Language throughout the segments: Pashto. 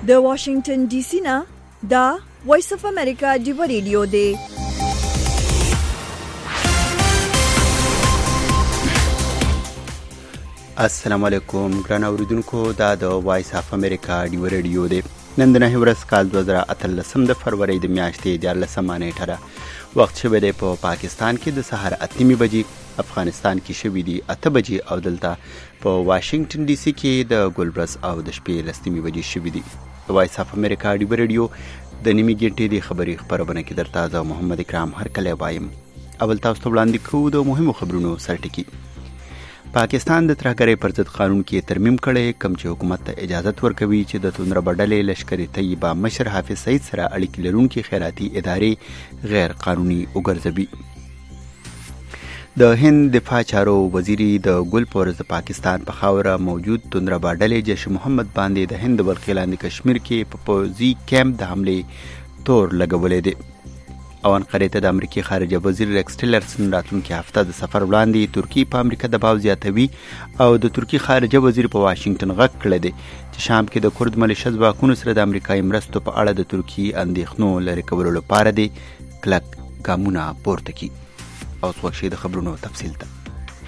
د واشنگټن ډي سي نه دا وایس اف امریکا دی ریډیو دی. السلام علیکم ګران اوریدونکو، دا د وایس اف امریکا دی ریډیو دی. نن د 9 ورځ کال 2013 د فروری د میاشتې 14 نیټه ده. وخت شوی دی په پاکستان کې د سحر 8 بجې، افغانستان کې شوی دی 8 بجې او دلته په واشنگټن ډي سي کې د ګلبرس او د شپې 10 بجې شوی دی. د وایس اف امریکا دی ریډیو د نیمه ګنټې د خبري خبرونه کې درته زه محمد اکرام هر کله وایم. اول تاسو ته وړاندې کوو د مهمو خبرونو سرټکی. پاکستان د ترهګرۍ پر ضد قانون کې ترمیم کړی، کوم چې حکومت ته اجازه ورکوي چې د توندره ډلې لشکري طیبه مشر حافظ سعید سره اړیکې لرونکي خیراتي ادارې غیر قانوني وګرځوي. د هند دفاع چارو وزیري د ګل په ورځ د پاکستان په خاوره موجود توندره ډلې جیش محمد باندې د هند بلخي لاندې کشمیر کې په پوځي کیمپ د حملې تور لګولې دی. او انقرې ته د امریکای خارجه وزیر ریکس ټیلرسن راتلونکي هفته د سفر وړاندې ترکیې په امریکا دباو زیاتوي او د ترکیې خارجه وزیر په واشنگټن غږ کړی دی چې شام کې د کورد ملیشه ځواکونو سره د امریکایي مرستو په اړه د ترکیې اندېښنو لرې کولو لپاره دی کلک ګامونه پورته کړي. او اوس وخت د خبرونو تفصیل ته.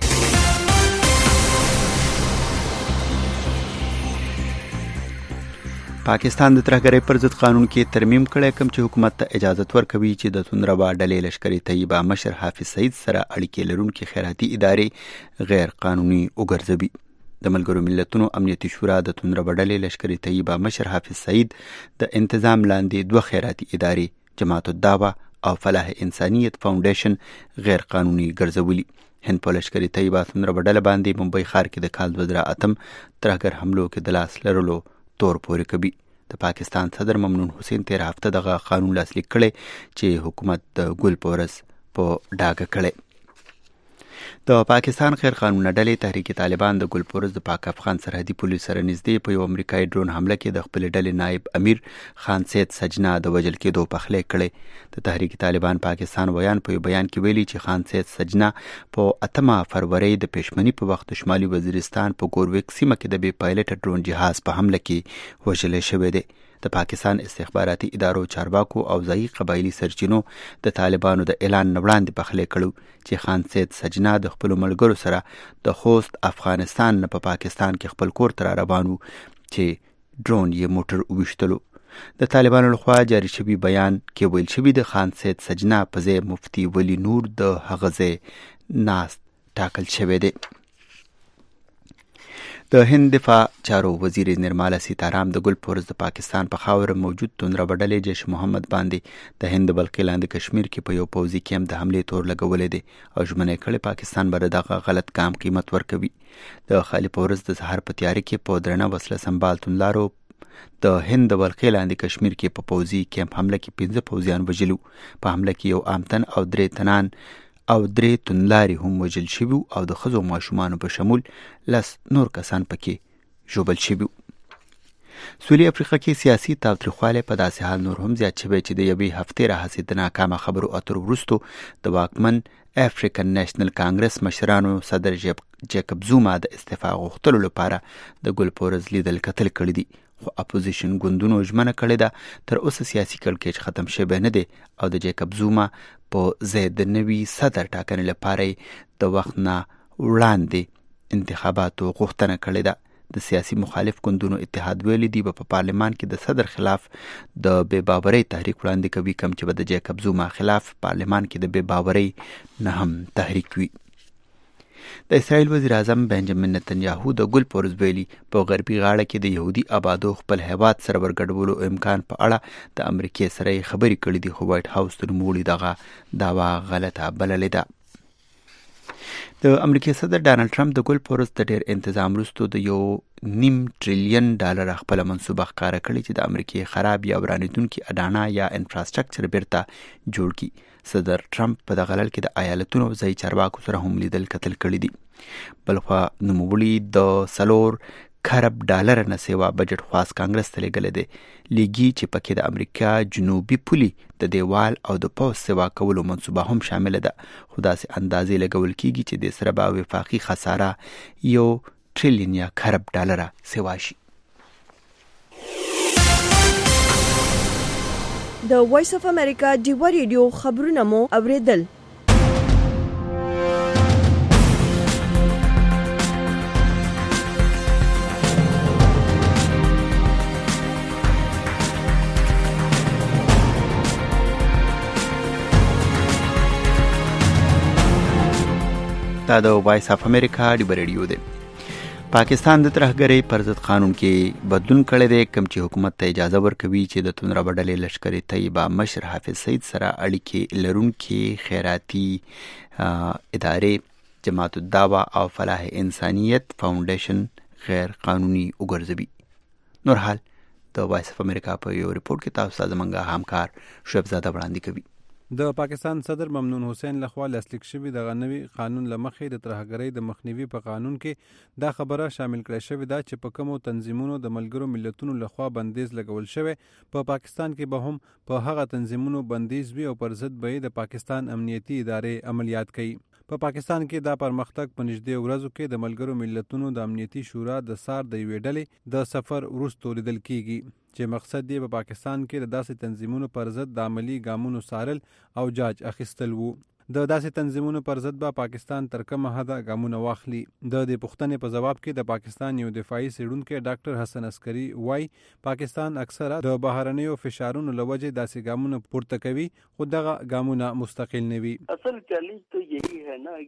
پاکستان د ترهګرۍ پر ضد قانون کې ترمیم کړی، کوم چې حکومت ته اجازه ورکوي چې د توندره ډلې لشکري طیبه مشر حافظ سعید سره اړیکې لرونکي خیراتي ادارې غیر قانوني وګرځوي. د ملګرو ملتونو امنیتي شورا د توندره ډلې لشکري طیبه مشر حافظ سعید د انتظام لاندې 2 خیراتي ادارې جماعت الدعوه او فلاح انسانیت فاونډیشن غیر قانوني ګرځولي. هند په لشکري طیبه توندره ډله باندې ممبئی ښار کې د کال 2008 ترهګر حملو کې د لاس لرلو تور پورې کوي. د پاکستان صدر ممنون حسین 13 هفته دغه قانون لاسلیک کړی چې حکومت د ګل په ورځ په ډاګه کړی. د پاکستان غیر قانوني ډلې تحریک طالبان د ګل په ورځ د پاک افغان سرحدي پولیس سره نږدې په یو امریکایي ډرون حمله کې د خپل ډلې نائب امیر خان سید سجنا د وژل کېدو پخلی کړی. د تحریک طالبان پاکستان ویان په یو بیان کې ویلي چې خان سید سجنا په 8 فروری د پېشمنی په وخت د شمالي وزیرستان په ګورویک سیمه کې د بې پایلټ ډرون جهاز په حمله کې وژل شوی دی. د پاکستان استخباراتي ادارو چارواکو او ځایي قبایلی سرچینو د طالبانو د اعلان نه وړاندې پخلی کړو چې خان سید سجنا د خپلو ملګرو سره د خوست افغانستان نه په پاکستان کې خپل کور ته را روان و چې ډرون یې موټر وویشتلو. د طالبانو لخوا جاري شوي بیان کې ویل شوي د خان سید سجنا په ځای مفتي ولی نور د هغه ځای ناست ټاکل شوی دی. د هند دفاع چارو وزیر نرمالا سیتارام د ګل په ورځ د پاکستان په خاوره موجود توندره ډلې جیش محمد باندې د هند بلخي لاندې کشمیر کې په یو پوځي کیمپ د حملې تور لګولې دی او ژمنه کړې پاکستان به دغه غلط کام قیمت ورکوي. د خالي په ورځ د سحر په تیاری کې په درنه وسله سنبال توندلارو د هند بلخي لاندې کشمیر کې په پوځي کیمپ حمله کې 15 پوځیان وژلو. په حمله کې یو عامتن او 3 تنان او 3 توندلاري هم وژل شوي او د ښځو ماشومانو په شمول 10 نور کسان پکې ژوبل شوي. سویلي افریقا کې سیاسي تاوتریخوالی په داسې حال نور هم زیات شوی چې د یوې هفتې راهیسې د ناکامه خبرو اترو وروستو د واکمن افریکن نیشنل کانګرس مشرانو صدر جیکب زوما د استعفا غوښتلو لپاره د ګل په ورځ لیدل کتل کړي دي، خو اپوزیشن ګوندونو ژمنه کړې ده تر اوسه سیاسي کړکېچ ختم شوی نه دی او د جیکب زوما په ځای د نوي صدر ټاکنې لپاره د وخت نه وړاندې انتخاباتو غوښتنه کړې ده. د سیاسي مخالف ګوندونو اتحاد ویلي دی په پارلمان کې د صدر خلاف د بې باورۍ تحریک وړاندې کوي، کوم چې به د جیکب زوما خلاف پارلمان کې د بې باورۍ نه هم تحریک وي. د اسرائیل وزیر اعظم بنجامین نتنیاهو د ګل په ورځ ویلي په غربي غاړه کې د یهودي آبادو خپل هیواد سره ورګډولو امکان په اړه د امریکې سره یې خبرې کړې دي، خو وایټ هاوس د نوموړي دغه دعوا غلطه بللې ده. د امریکای صدر ډانلډ ټرمپ د ګل په ورځ د ډیر انتظام وروسته د $1.5 تریلیون خپله منصوبه ښکاره کړې چې د امریکای خراب یا ورانېدونکي اډانه یا انفراسټرکچر بیرته جوړ کړي. صدر ټرمپ په دغه لړ کې د ایالتونو او ځایي چارواکو سره هم لیدل کتل کړي دي. بلخوا نوموړي د $4 خرب نه سیوا بجټ خاص کانګرس ته لېږلی دی، لیږي چې پکې د امریکا جنوبي پولي د دیوال او د پوځ سیوا کولو منصوبه هم شامله ده، خو داسې اندازې لګول کیږي چې د سره به وفاقي خساره $1 تریلیون سیوا شي. د وایس اف امریکا ډیوا ریډیو خبرونه مو اوریدل. دا د وایس اف امریکا ډیوا ریډیو دی. پاکستان د ترهګرۍ پر ضد قانون کې بدلون کړی دی، کوم چې حکومت ته اجازه ورکوي چې د توندره ډلې لشکرې طیبه مشر حافظ سعید سره اړیکې لرونکي خیراتي ادارې جماعت الدعوه او فلاح انسانیت فاونډیشن غیر قانوني وګرځوي. نور حال د وایس اف امریکا په یو ریپورت کې تاسو ته زموږ همکار شعیب زاده وړاندې کوي. د پاکستان صدر ممنون حسین لخوا لاسلیک شوی د غنوي قانون لمخې د ترهګرۍ د مخنیوي په قانون کې دا خبره شامل کړی شوې ده چې په کومو تنظیمونو د ملګرو ملتونو لخوا بندیز لګول شوی په پاکستان کې به هم په هغه تنظیمونو بندیز وي او پر ضد به د پاکستان امنیتي ادارې عملیات کوي. په پاکستان کې دا پرمختګ په نږدې ورځو کې د ملګرو ملتونو د امنیتي شورا د سار د یوې ډلې د سفر وروسته لیدل کیږي چې مقصد یې په پاکستان کې د داسې تنظیمونو پر ضد د عملی ګامونو څارل او جاج اخیستل وو. د داسې تنظیمونو پر ضد به پاکستان تر کومه حده ګامونه واخلي. د دې پوښتنې په ځواب کې د پاکستان یو دفاعي څېړونکی ډاکټر حسن عسکري وایي پاکستان اکثره د بهرنیو فشارونو له وجې داسې ګامونه پورته کوي، خو دغه ګامونه مستقل نه وي. اصل چیلنج تو یہی ہے نا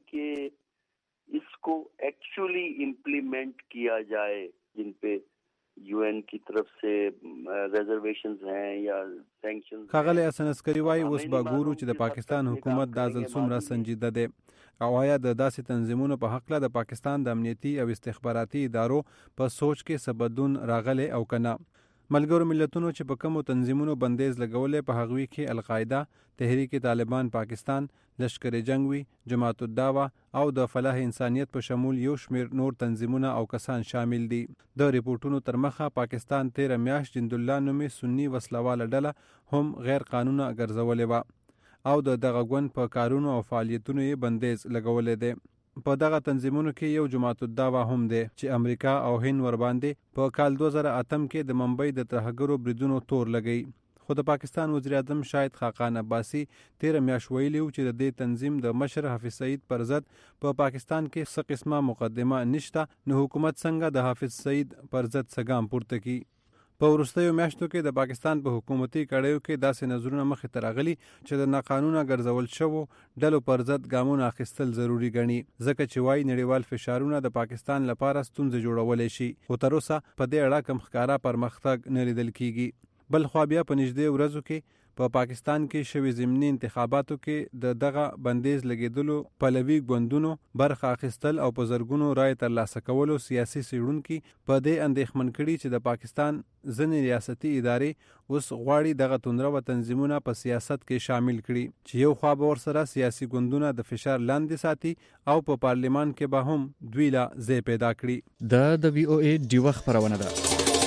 کہ اس کو ایکچولی امپلیمنٹ کیا جائے، جن پہ UN کی طرف سے ریزرویشنز ہیں یا سینکشنز. ښاغلی حسن عسکري وایي اوس به ګورو چې د پاکستان حکومت دا ځل څومره سنجیده دی او آیا د داسې تنظیمونو په هکله د پاکستان د امنیتي او استخباراتي ادارو په سوچ کې څه بدلون راغلی او که نه. ملګرو ملتونو چې په کومو تنظیمونو بندیز لګولی په هغوی کې القاعده، تحریک طالبان پاکستان، لشکر جنگ وي، جماعت الدعوه او د فلاح انسانیت په شمول یو شمیر نور تنظیمونه او کسان شامل دي. د ریپورټونو تر مخه پاکستان 13 میاشت جندالله نومي سني وسلواله ډله هم غیر قانونه ګرځولې وه او د دغه ګوند په کارونو او فعالیتونو یې بندیز لګولی دی. په دغه تنظیمونو کې یو جماعت الدعوه هم دی چې امریکا او هند ورباندې په کال 2008 کې د ممبئی د ترهګرو بریدونو تور لګی. خو د پاکستان وزیر اعظم شاهد خاقان عباسي 13 میاشت ویلي و چې د دې تنظیم د مشر حافظ سعید پر ضد په پاکستان کې څه قسمه مقدمه نشته، نو حکومت څنګه د حافظ سعید پر ضد څه ګام پورته کړي. په وروستیو میاشتو کې د پاکستان په حکومتي کړیو کې داسې نظرونه مخې ته راغلي چې د ناقانونه ګرځول شوو ډلو پر ضد ګامونه اخیستل ضروري ګڼي، ځکه چې وایي نړیوال فشارونه د پاکستان لپاره ستونزې جوړولی شي، خو تر اوسه په دې اړه کوم ښکاره پرمختګ نه لیدل کیږي. بل خوا بیا په نږدې ورځو کې په پاکستان کې شوي ضمني انتخاباتو کې د دغه بندیز لګېدلو پلوي ګوندونو برخه اخیستل او په زرګونو رای ترلاسه کولو سیاسي څېړونکي په دې اندېښمن کړي چې د پاکستان ځینې ریاستي ادارې اوس غواړي دغه توندره تنظیمونه په سیاست کې شامل کړي چې یو خوا به ورسره سیاسي ګوندونه د فشار لاندې ساتي او په پارلیمان کې به هم دوی لا ځای پیدا کړي. د VOA ډیوه خبرونه ده.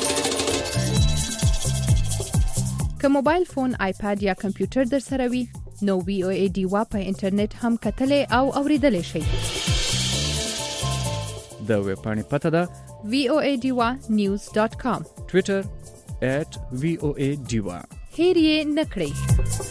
که موبایل فون، آیپاد یا کمپیوټر در سره وي نو VOA ډیوا په انټرنیټ هم کتلی او اوریدلی شئ. د ویب پاڼې پته ده voadiwa.news.com، ټویټر @VOA ډیوا. هیر یې نه کړئ.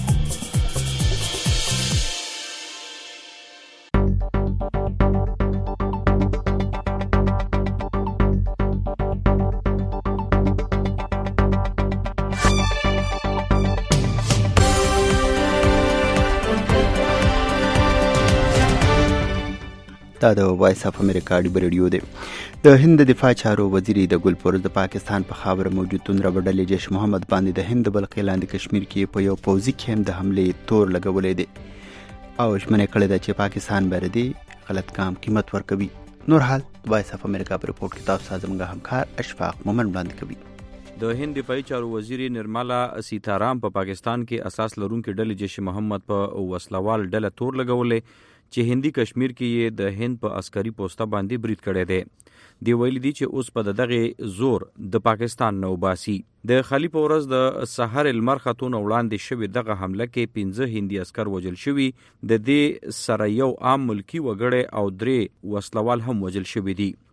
دا د وایس اف امریکا ډیوا ریډیو دی. د هند دفاع چارو وزیر د ګلپورز د پاکستان په خاوره موجود توندره ډلې جیش محمد باندې د هند بلخ لاندې کشمیر کې په یو پوځي کیمپ د حملې تور لګولی دی او ژمنه کړې ده چې پاکستان به د غلط کام قیمت ورکوي. نور حال وایس اف امریکا په ریپورت کې تاسو ته زموږ همکار اشفاق مومن وړاندې کوي. د هند دفاعي چارو وزیر نرملا سیتارام په پاکستان کې اساس لرونکي ډلې جیش محمد په وسلوال ډله تور لګولې چې هندي کشمیر کې یې د هند په عسکري پوسټه باندې برید کړی دی. دی ویلي دي چې اوس په دغه زور د پاکستان نو باسي. د خالی په ورځ د سحر المر خاتون وړاندې شوی دغه حمله کې 15 هندي عسكر وژل شوي، د دې سره یو عام ملکی وګړی او 3 وسلوال هم وژل شوي دي.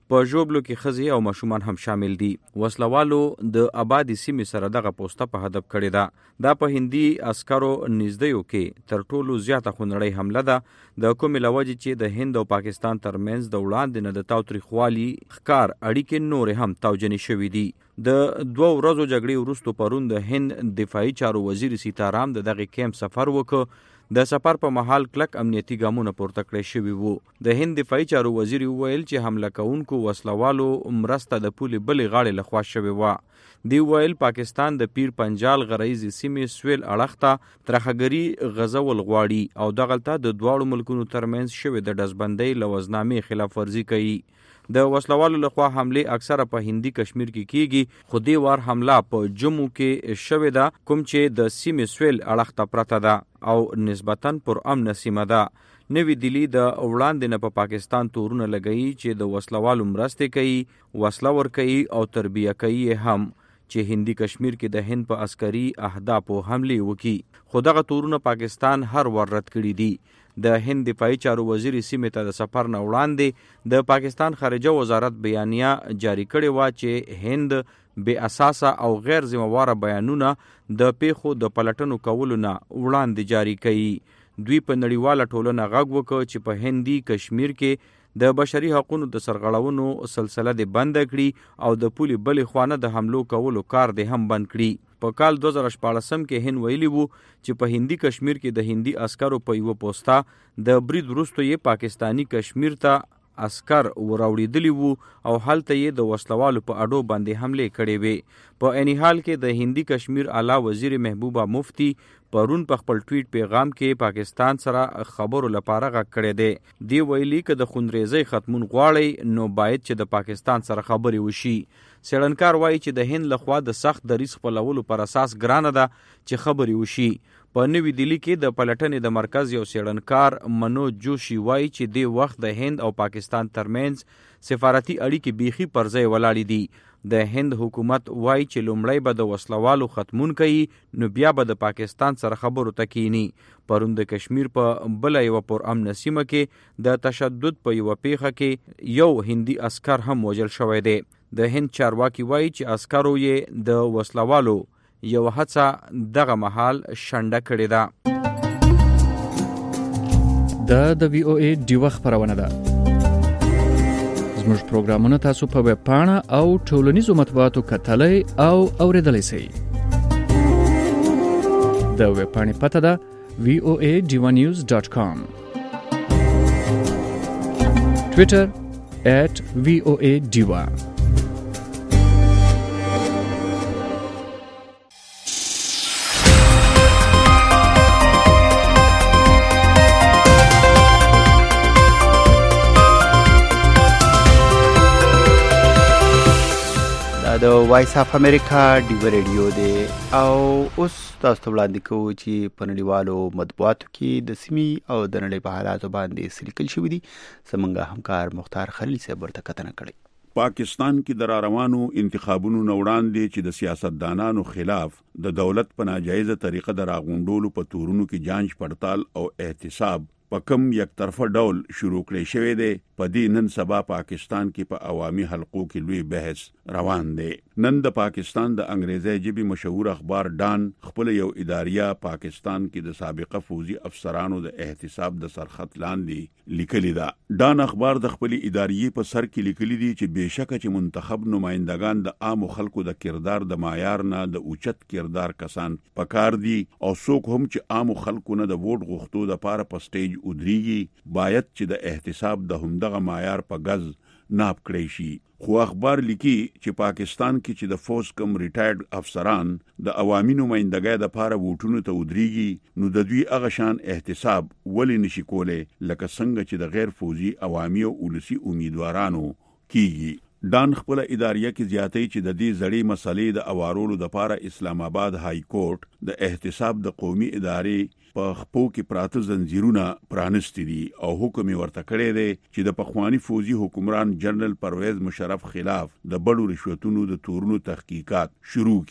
په ژوبلو کې ښځې او ماشومان هم شامل دي. وسلوالو د آبادي سیمې سره دغه پوسته په هدف کړې ده. دا په هندي عسکرو نږدېیو کې تر ټولو زیاته خونړۍ حمله ده، د کومې له وجې چې د هند او پاکستان ترمنځ د وړاندې نه د تاوتریخوالي ښکار اړیکې نورې هم تاوجنې شوې دي. د 2 ورځو جګړې وروسته پرون د هند دفاعي چارو وزیر سیتارام د دغه کیمپ سفر وکړ. د سفر په مهال کلک امنیتي ګامونه پورته کړی شوي وو. د هند دفاعي چارو وزیر وویل چې حمله کوونکو وسلوالو مرسته د پولې بلې غاړې لخوا شوې وه. دی وویل پاکستان د پیر پنجال غرایزي سیمې سویل اړخ ته ترهګري غزول غواړي او دغلته د دواړو ملکونو ترمنځ شوې د ډزبندۍ له وزنامې خلاف ورزي کوي. د وسلوالو لخوا حمله اکثره په هندي کشمیر کې کیږي، خو دې وار حمله په جمو کې شوې ده، کوم چې د سیمې سویل اړخ ته پرته ده او نسبتاً پر امن سیمه ده. نوی دلی د وړاندې نه په پاکستان تورونه لګوي چې د وسلوالو مرستې کوي، وسله ورکوي او تربیه کوي هم چې هندي کشمیر کې د هند په عسکري اهدافو حمله وکړي. خو دغه تورونه پاکستان هر ور رد کړي دي. د هند دفاعي چارو وزیر سیمې ته د سفر نه وړاندې د پاکستان خارجه وزارت بیانیه جاری کړې وه چې هند بې اساسه او غیر ذمه‌واره بیانونه د پیښو د پلټنو کولو نه وړاندې جاری کوي. دوی په نړیواله ټولنه غږ وکړ چې په هندي کشمیر کې د بشري حقوقو د سرغړونو سلسله د بند کړي او د پولې بلې خوانه د حملو کولو کار د هم بند کړي. په کال 2014 کې هند ویلي وو چې په هندي کشمیر کې د هندي عسکرو په یو پوسټا د برید وروسته یې پاکستانی کشمیر ته عسكر وراوړېدلی وو او هلته یې د وسلوالو په اډو باندې حمله کړې وې. په اني حال کې د هندي کشمیر اعلی وزیر محبوبه مفتی پرون په خپل ټویټ پیغام کې پاکستان سره خبرو لپاره غږ کړی دی. دی ویلي که د خونریزۍ ختمون غواړي نو باید چې د پاکستان سره خبرې وشي. څېړنکار وایي چې د هند لخوا د سخت دریځ خپلولو پر اساس ګرانه ده چې خبرې وشي. په نوی دلی کې د پلټنې د مرکز یو څېړنکار منوج جوشي وایي چې د وخت د هند او پاکستان ترمنځ سفارتي اړیکې بیخي پر ځای ولاړې دي. د هند حکومت وایي چې لومړی به د وسلوالو ختمون کوي نو بیا به د پاکستان سره خبرو ته کینی. پرون د کشمیر په بله یوه پر امن سیمه کې د تشدد په یوه پیښه کې یو هندي عسکر هم وژل شوی دی. د هند چارواکي وایي چې عسکرو یې د وسلوالو یو هڅه دغه مهال شنډه کړې ده. د وی او ای ډیوه خبرونه ده. زموږ پروګرامونه تاسو په ویب پاڼه او ټولنیزو مطبوعاتو کتلای او اوریدلای شئ. د ویب پاڼې پته ده voanews.com. Twitter @voadiva. د وایس اف امریکا ډیو ریډیو دی او اوس تاسو ته وړاندې کوو چې په نړیوالو مطبوعاتو کې د سیمې او د نړۍ په حالاتو باندې څه لیکل شوي دي. زموږ همکار مختار خلیل صاحب ورته کتنه کړې. پاکستان کې د راروانو انتخابونو نه وړاندې چې د سیاستدانانو خلاف د دولت په ناجایزه طریقه د راغونډولو په تورونو کې جانچ پړتال او احتساب په کم یک طرفه ډول شروع کړی شوی دی. په دې نن سبا پاکستان کې په عوامي حلقو کې لوی بحث روان دی. نن د پاکستان د انګریزي ژبې مشهور اخبار ډان خپل یو اداریه پاکستان کې د سابقه فوجي افسرانو د احتساب د سرخط لاندې لیکلی دا. ډان اخبار د خپل اداریه په سر کې لیکلی دی چې بهشکه چې منتخب نمائندگان د عام خلکو د کردار د معیار نه د اوچت کردار کسان پکار دي او څوک هم چې عام خلکو نه د ووټ غوښتو د پاره په سټیج ودرېږي باید چې د احتساب د همدغه معیار په غز ناپ کړی شي. خو اخبار لیکي چې پاکستان کې چې د فوج کم ریټایرډ افسران د عوامي نمائندګۍ د پاره ووټونو ته ودرېږي نو د دوی هغه شان احتساب ولې نشي کولای لکه څنګه چې د غیر فوجي عوامي او ولسی امیدوارانو کیږي. ډان خپل اداریه کې زیاتې چې د دې زړې مسلې د اوارولو د پاره اسلام آباد های کورټ د احتساب د قومي ادارې په خپو کې پراته زنجیرونه پرانستی دي او حکم ورته کړی دی چې د پخوانی فوجي حکمران جنرال پرویز مشرف خلاف د بډو رشوتونو د تورونو تحقیقات شروع کی.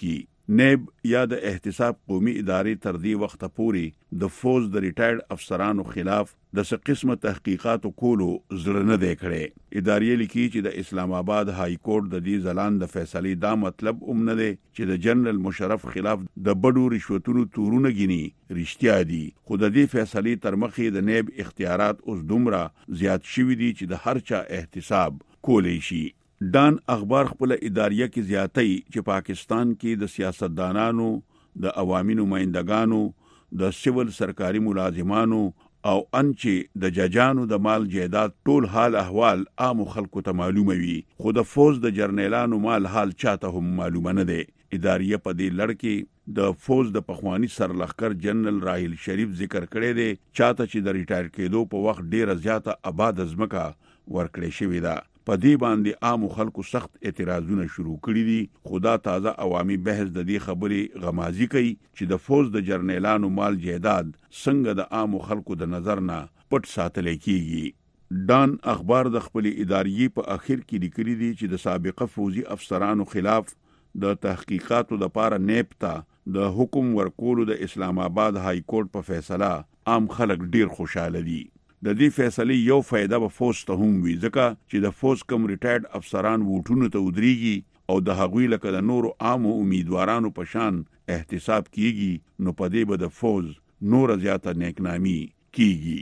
نیب یا د احتساب قومي ادارې تر دې وخت پورې د فوز د ریټایرډ افسرانو خلاف د څه قسمه تحقیقات کولو زړه نه دی کړی. ادارې لیکي چې د اسلام آباد های کورټ د دې ځلان د فیصلې دا مطلب نه دی چې د جنرال مشرف خلاف د بډو رشوتونو تورونه غني رښتیا دي، خو د دې فیصلې تر مخې د نیب اختیارات اوس دومره زیات شوي دي چې د هر چا احتساب کولی شي. ډان اخبار خپل اداریه کې زیاتې چې پاکستان کې د سیاستدانانو، د عوامي نمائندګانو، د سیول سرکاري ملازمانو او انچې د ججانو د مال جیدات ټول حال احوال عام خلکو ته معلومه وي، خو د فوز د جرنیلانو مال حال چاته هم معلومه نه دی. اداریه په دې لړ کې د فوز د پخوانی سرلښکر جنرال راحیل شریف ذکر کړی دی، چاته چې د ریټایر کېدو په وخت ډیره زیاته آباد ځمکه ورکړې شوې ده. په دې باندې عام خلکو سخت اعتراضونه شروع کړي دي، خو دا تازه عوامي بحث د دې خبرې غمازي کوي چې د فوز د جرنیلانو مال جیداد څنګه د عام خلکو د نظر نه پټ ساتل کیږي. ډان اخبار د خپل ادارې په اخر کې لیکلي دي چې د سابقه فوزي افسرانو خلاف د تحقیقاتو لپاره نیب ته د حکم ورکولو د اسلام آباد های کورټ په فیصله عام خلک ډیر خوشاله دي. د دې فیصلې یو فائدہ به فوز ته هم وي، ځکه چې د فوز کم ریټایرډ افسران ووټونو ته ودرېږي او د هغوی لکه د نورو عامو امیدوارانو په شان احتساب کیږي، نو په دې به د فوز نور زیاته نیکنامي کیږي.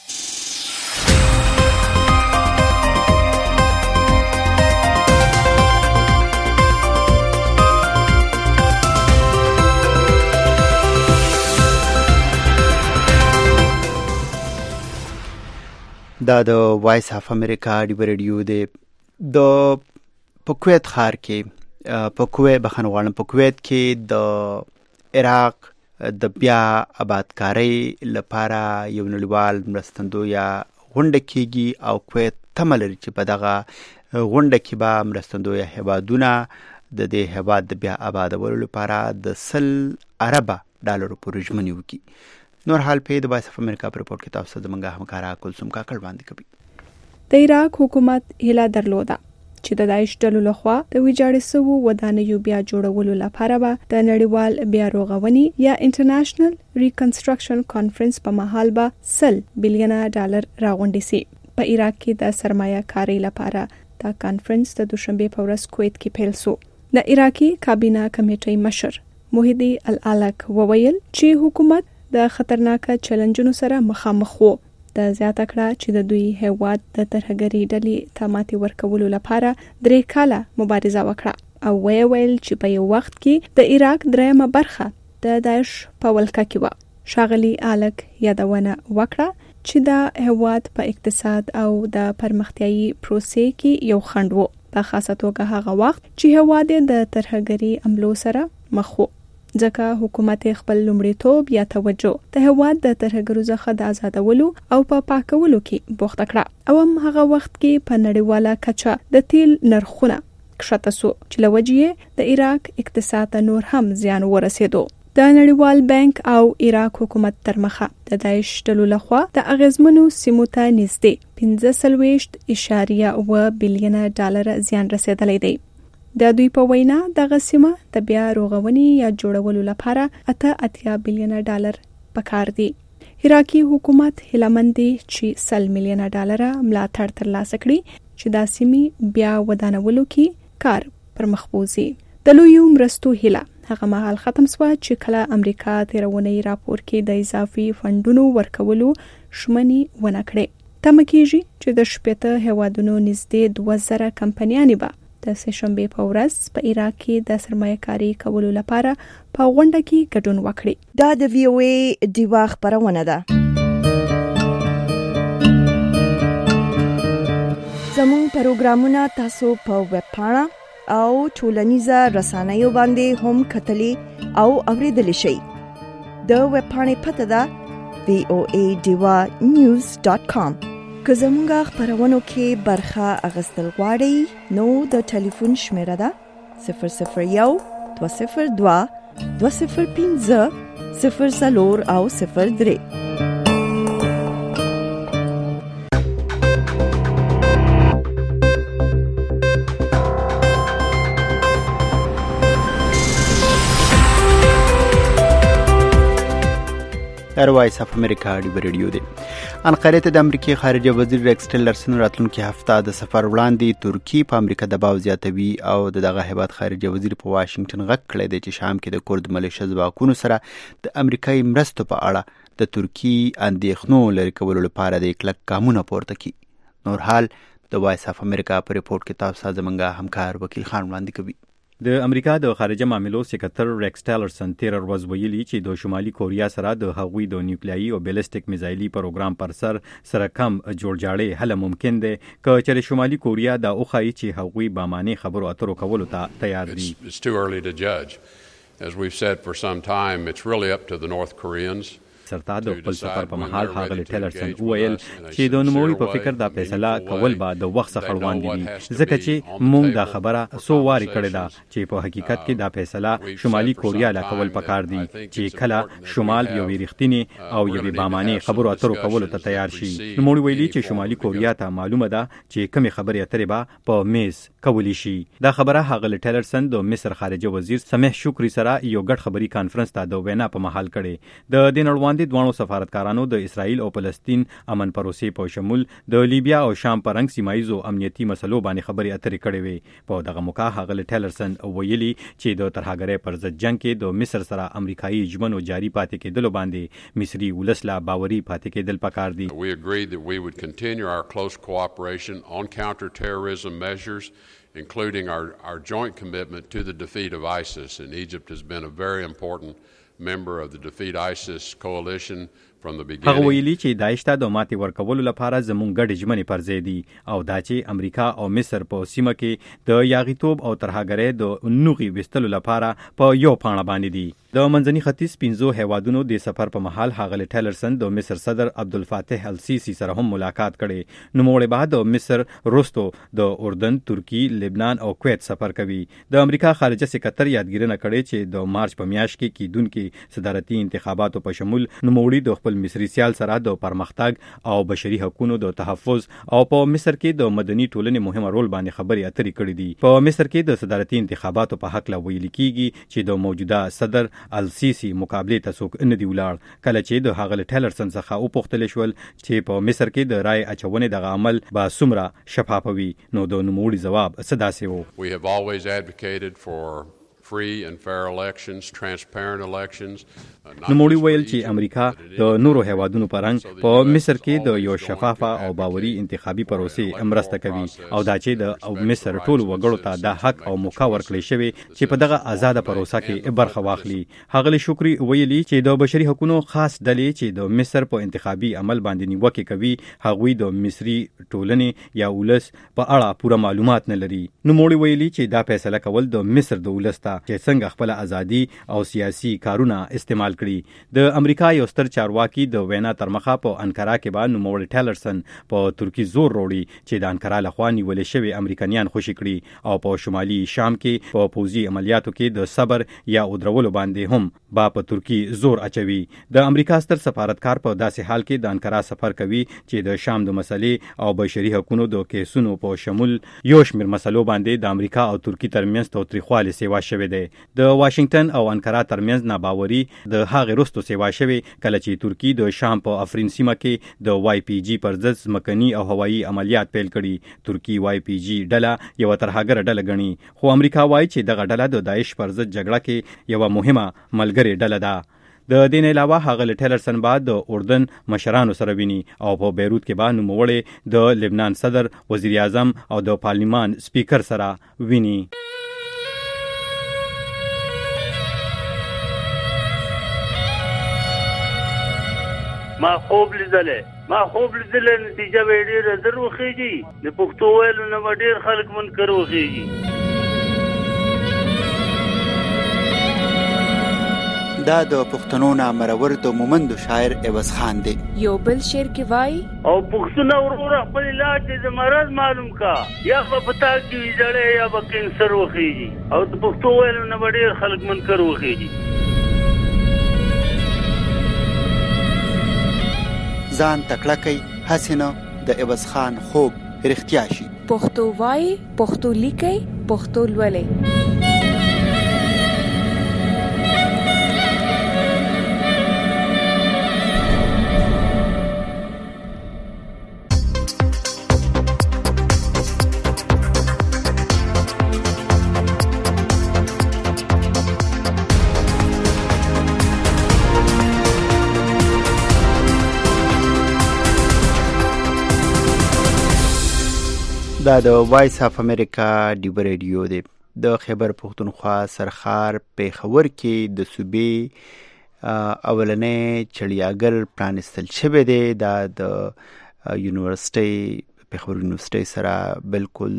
دا د وایس اف امریکا ډیو ریډیو دی. د په کویت ښار کې په کویت کې د عراق د بیا آبادکارۍ لپاره یو نړیوال مرستندویه غونډه کیږي او کویت تمه لري چې په دغه غونډه کې به مرستندویه هیوادونه د دې هیواد د بیا آبادولو لپاره د 100 ارب ډالرو پورې ژمنې وکړي. نور حال په د وایس اف امریکا پر رپورټ کې تاسو د منګه همکارا کلثوم کاکړ باندې کوي. د عراق حکومت هیله درلوده چې د داعش ډلو لخوا د ویجاړې سوو ودانیو بیا جوړولو لپاره به د نړیوال بیا رغونې یا انټرنیشنل ریکنسټرکشن کانفرنس په مهال به 100 بلین ډالر راغونډي سي. په عراق کې د سرمایه کاری لپاره دا کانفرنس د دوشنبه په ورځ کویت کې پیل شو. د عراقي کابینه کمیټې مشر موحدی الالک وویل چې حکومت د خطرناکه چیلنجونو سره مخامخ وو. د زیاته کړه چې د دوی هیواد د ترهګرۍ ډلې ته ماتې ورکولو لپاره 3 کاله مبارزه وکړه او ویل چې په یو وخت کې د عراق دریمه برخه د داعش په ولکه کې و. ښاغلي الک یادونه وکړه چې د هیواد په اقتصاد او د پرمختیايي پروسې کې یو خنډ وو، په خاصه توګه هغه وخت چې هیواد د ترهګرۍ عملو سره مخ وو، ځکه حکومت خپل لومړیتوب یا توجه د هیواد د ترهګرو څخه د آزادولو او په پاکولو کې بوخته کړه. او هغه وخت کې په نړیواله کچه د تیل نرخونه کښته سو چې لوجې د عراق اقتصاد نور هم زیان ورسېدو. د نړیوال بانک او عراق حکومت تر مخه د داعش ډلو لخوا د اغیزمنو سیمو ته نږدې 15.2 بلین ډالر زیان رسیدلی دی. د دوی په وینا دغه سیمه د بیا رغونې یا جوړولو لپاره 8 بلین ډالر پکار دي. عراقي حکومت هیلمند دي چې 100 ملیونه ډالر ملاتړ ترلاسه کړي چې د سیمې بیا ودانولو کې کار پر مخ بوزي. د لویو مرستو هیله هغه مهال ختم شوه چې کله امریکا تیرونی راپور کې د اضافي فندونو ورکولو شمنې ونه کړې. تمه کېږي چې د 17 هیوادونو نږدې 2000 کمپنیانې به د سهشنبه په ورځ په عراق کې د سرمایه‌کاري کولو لپاره په غونډه کې ګډون وکړي. دا د وی او ای دیوا خبرونه ده. زموږ پروګرامونه تاسو په ویب پاڼه او ټولنیزه رسنیو باندې هم کتلی او اوریدلی شئ. د ویب پاڼې پته ده voadewanews.com. که زمونږ خبرونو کې برخه اغستل غواړئ نو د ټلیفون شمیره ده 001 202 205 04 او 03. وایس اف امریکا ډیو ریډیو دی. انقره ته د امریکای خارجه وزیر ریکس ټیلرسن راتلونکي هفته د سفر وړاندې ترکی په امریکا دباو زیاتوي او دغه هیواد خارجه وزیر په واشنگټن غږ کړی دی چې شام کې د کورد ملیشه ځواکونو سره د امریکایي مرستو په اړه د ترکی اندېښنو لرې کولو لپاره د کلک ګامونه پورته کړي. نور حال د وایس اف امریکا په ریپورت کې تاسو ته زموږ همکار وکیل خان وړاندې کوي. د امریکا د خارجه معاملو سکرټر ریکس ټیلرسن تیر ورځ ویلي چې د شمالي کوریا سره د هغوی د نیوکلیایي او بیلستیک میزایلي پروګرام پر سره کم جوړجاړی هله ممکن دی که چېرې شمالي کوریا دا وښایي چې هغوی بامانه خبرو اترو کولو ته تیار دي. It's too early to judge. As we've said for some time, it's really up to the North Koreans. سرتا د خپل سفر په مهال ښاغلی ټیلرسن وویل چې د نوموړي په فکر دا فیصله کول به د وخت څخه وړاندې دي ځکه چې موږ دا خبره څو وارې کړې ده چې په حقیقت کې دا فیصله شمالي کوریا لا کول پکار دي چې کله شمال یو ریښتینی او یو بامانه خبرو اترو کولو ته تیار شي. نوموړي ویلي چې شمالي کوریا ته معلومه ده چې کومې خبرې اترې به په میز کولی شي. دا خبره ښاغلی ټیلرسن د مصر خارجه وزیر سمیح شکری سره یو ګډ خبري کانفرنس ته د وینا په مهال کړې. د دې نړیوال دوانو سفارتکارانو د اسرائیل او فلسطین امن پروسې په شمول د لیبیا او شام پرنګ سیمایزو امنیتي مسلو باندې خبرې اترې کړې وې. په دغه موقع ښاغلی ټیلرسن ویلي چې د ترهګرۍ پر ضد جنگ کې د مصر سره امریکایي ژمنو جاري پاتې کېدلو باندې مصري ولس لا باوري پاتې کېدل پکار دي. We agreed that we would continue our close cooperation on counterterrorism measures, including our joint commitment to the defeat of ISIS. And Egypt has been a very important member of the Defeat ISIS coalition from the beginning. هغه ویلي چې داعش ته د ماتې ورکولو لپاره زموږ ګډې ژمنې پر ځای دي او دا چې امریکا او مصر په سیمه کې د یاغیتوب او ترهګرۍ د نوغې ویستلو لپاره په یو پاڼه باندې دي. د منځني ختیځ 15 هیوادونو د سفر په مهال ښاغلی ټیلرسن د مصر صدر عبدالفاتح السیسی سره هم ملاقات کړي. نوموړی به د مصر وروستو د اردن، ترکی، لبنان او کویت سفر کوي. د امریکا خارجه سکرټر یادګیرنه کړې چې د مارچ په میاشت کې کیدونکي صدارتي انتخاباتو په شمول نوموړي د خپل مصري سیال سره د پرمختګ او بشري حقوقو د تحفظ او په مصر کې د مدني ټولنې مهمه رول باندې خبرې اترې کړې دي. په مصر کې د صدارتي انتخاباتو په حق لا ویل کیږي چې د موجوده صدر السیسی مقابله ته څوک نه دی ولاړ. کله چې د ښاغلی ټیلرسن څخه وپوښتل شول چې په مصر کې د رای اچونې دغه عمل به څومره شفاف وي نو د نوموړي ځواب څه داسې و. We have always advocated for free and fair elections, transparent elections. نوموړي ویل چې امریکا د نورو هیوادونو په رنګ په مصر کې د یو شفافه او باوري انتخابي پروسې مرسته کوي او دا چې د مصر ټول وګړو ته د حق او موقع ورکړل شوی چې په دغه آزاده پروسه کې برخه واخلي. ښاغلی شکری ویلي چې د بشري حقوقو خاص ډلې چې د مصر په انتخابي عمل باندې نیوکه کوي هغوی د مصري ټولنې یا ولس په اړه پوره معلومات نه لري. نوموړي ویلي چې دا فیصله کول د مصر د ولس ته چې څنګه خپل ازادي او سیاسي کارونه استعمال کړي. د امریکا یو ستر چارواکي د وینا تر مخه په انکارا کې به نوموړی ټیلرسن په ترکی زور وروړي چې د انکارا لخوا نیولې شوي امریکایان خوشي کړي او په شمالي شام کې په پوځي عملیاتو کې د صبر یا ودرولو باندې هم په ترکی زور اچوي. د امریکا ستر سفارتکار په داسې حال کې د انکارا سفر کوي چې د شام د مسلې او بشري حقوقو د کیسونو په شمول یو شمېر مسلو باندې د امریکا او ترکی ترمنځ تاوتریخوالی سیوا شوی دی. د واشنگټن او انکارا ترمنځ ناباوري د هغې وروسته سیوا شوی کله چې ترکی د شام په افرین سیمه کې د وای پی جی پر ضد ځمکني او هوایي عملیات پیل کړي. ترکی وای پی جی ډله یوه ترهګره ډله ګڼي خو امریکا وایي چې دغه ډله د داعش پر ضد جګړه کې یوه مهمه ملګرې ډله ده. د دې نه علاوه ښاغلی ټیلرسن به د اردن مشرانو سره ویني او په بیروت کې به نوموړی د لبنان صدر، وزیر اعظم او د پارلمان سپیکر سره ویني. ما خوب لیدلې نتیجه به ډېره زر وخېږي. د پښتو ویلو نه به ډېر خلک منکر وخېږي. دا د پښتنو نامرور د مومندو شاعر عوض خان دی. یو بل شعر کې وای او پښتون وروره خپل علاج د مرض معلوم کا یا په پتا کې ویځړې یا به کینسر وخېږي او د پښتو ویلو نه به ډېر خلک منکر وخېږي. ځان تکړه کوي هسې نه د عوض خان خوب رښتیا شي. پښتو وای، پښتو لیکي، پښتو لولي. دا د وایس اف امریکا ډیو ریډیو دی. د خیبر پختونخوا سرخار پیښور کې د صوبې اولنې چړیاګر پرانستل شوی دی. دا د یونیورسيټي پیښور یونیورسيټي سره بالکل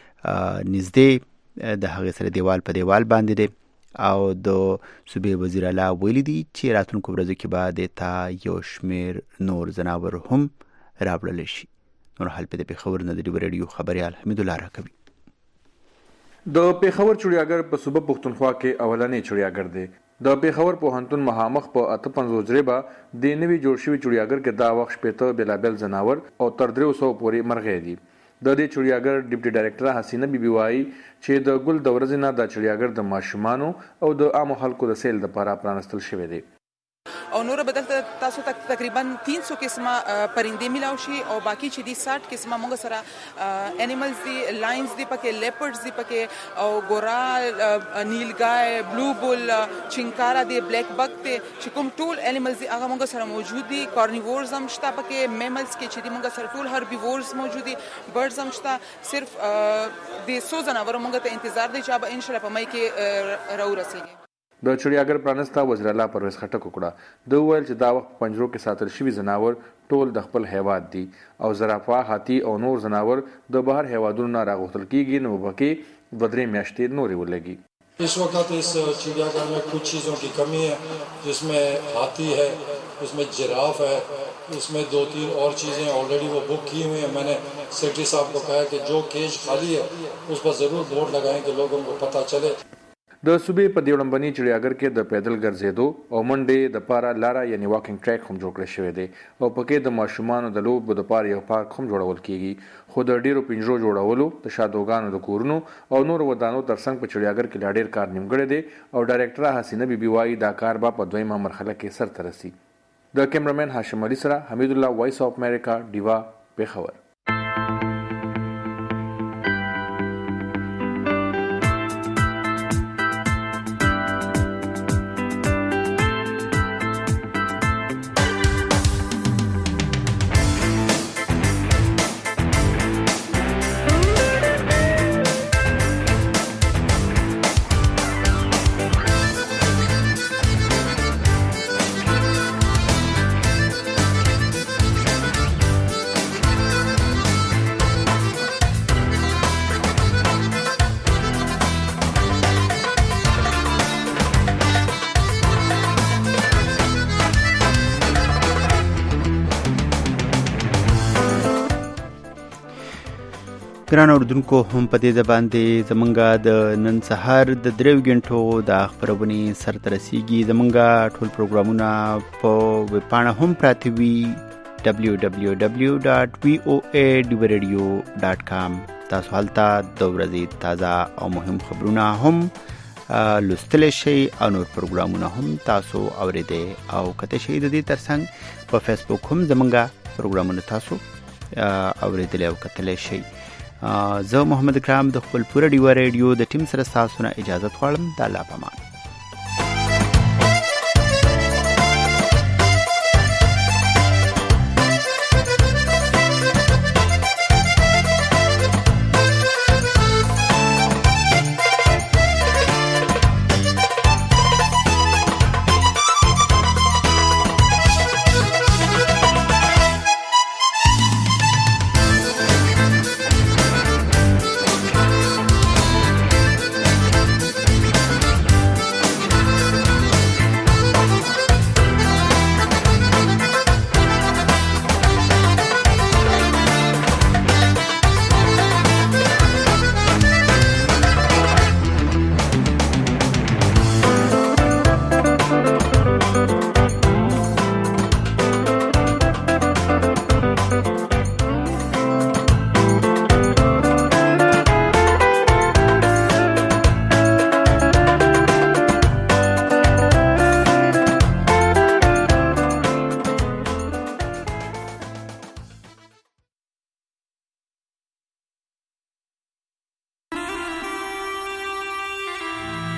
نږدې د هغې سره دیوال په دیوال باندې دی او د صوبې وزیر اعلی ویلي دي چې راتلونکو ورځو کې به دې ته یو شمېر نور ځناور هم راوړلی شي. نور حال په د پیښور نه د ډیو ریډیو خبريال حمید الله راکوي. د پیښور چړیاګر په صوبه پښتونخوا کې اولنې چړیاګر دی. د پیښور پوهنتون مخامخ په 58 جریبه د نوي جوړ شوي چړیاګر کې دا وخت شپېته بېلابېل ځناور او تر 300 پورې مرغۍ دي. د دې چړیاګر ډیپټي ډایرکټر حسینه بیبي وایي چې د ګل د ورځې نه د چړیاګر د ماشومانو او د عامو خلکو د سیل لپاره پرانستل شوی دی. او نور بدل تاسو تقریبا 300 قسمه پرندې ملاو شي او باقی چې دي 60 قسمه موږ سره انیملز دي، لاینز دي پکې، لیپرډز دي پکې او ګورا، نیلګای، بلو بول، چینکارا دي، بلیک بک دي، چې کوم ټول انیملز دي هغه موږ سره موجود دي. کارنیورز هم شته پکې، میملز کې چې دي موږ سره ټول هربیورز موجود دي، برډز هم شته. صرف د 100 جناور موږ ته انتظار دی چې به ان شاء الله په مای کې راو رسیږي. د چړیاګر پرانستا وزیر اعلی پرویز خټک وکړه. د ویل چې دا وخت پنجرو کې ساتل شوي ځناور ټول د خپل هیواد دي او زرافه، هاتي او نور ځناور د بهر هیوادونو نه راغوښتل کیږي نو بکې 2-3 میاشتې نورې ولګي. इस वक्त इस चिड़ियाघर में कुछ चीज़ों की कमी है, जिसमें हाथी है, उसमें जिराफ है, इसमें 2-3 और चीज़ें ऑलरेडी वो बुक की हुई हैं. मैंने सेक्रेटरी साहब को कहा कि जो केज खाली है उस पर ज़रूर बोर्ड लगाएं कि लोगों को पता चले. د صوبې په دیوړمبني چړیاګر کې د پیدل ګرځېدو او منډې د پاره لاره یعنی واکینګ ټریک هم جوړ کړی شوی دی او پکې د ماشومانو د لوبو د پاره یو پارک هم جوړول کیږي. خو د ډیرو پنجرو جوړولو، د شادوګانو د کورونو او نور ودانو ترڅنګ په چړیاګر کې لا ډیر کار نیمګړی دی او ډایرکټر حسینه بیبي وایي دا کار به په دویمه مرحله کې سرته رسي. د کیمرامین هاشم علي سره حمید الله، وایس اف امریکا، ډیوا، پیښور. ګران اردوونکو، هم په دې باندې زمونږ د نن سهار د 3 غنټو د خبرونې سرته رسیږي. زمونږ ټول پروګرامونه په ویبپاڼه هم پراته وي www.voaradio.com. تاسو هلته د ورځې تازه او مهم خبرونه هم لوستلی شئ او نور پروګرامونه هم تاسو اوریدئ او کته شئ. د دې ترڅنګ په فیسبوک هم زمونږ پروګرامونه تاسو اوریدلی او کتلی شئ. زه محمد اکرام د خپل پوره ډیوا ریډیو د ټیم سره تاسو نه اجازه غواړم. د الله په امان.